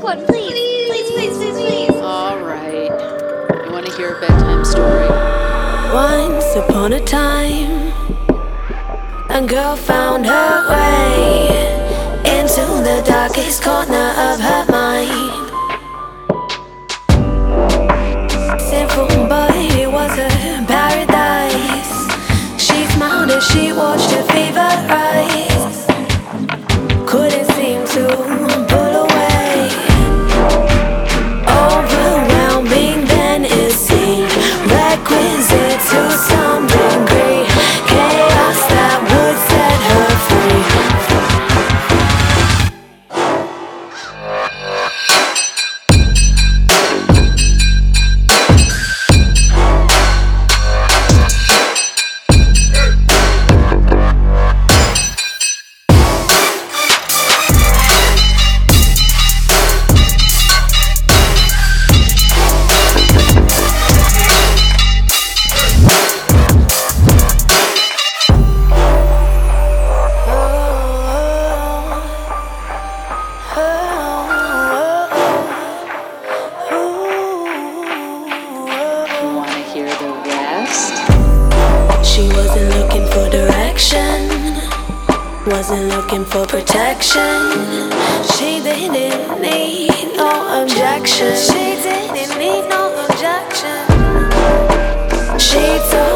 one, please. Please, please, please, please. All right. You want to hear a bedtime story? Once upon a time, a girl found her way into the darkest corner of her mind. Simple, but it was a paradise. She smiled as she watched her fever rise. Couldn't seem to pull away. Overwhelming, then it seemed requisite to some degree. Chaos that would set her free. You want to hear the rest? She wasn't looking for direction, wasn't looking for protection. She didn't need no objection. She didn't need no objection. She told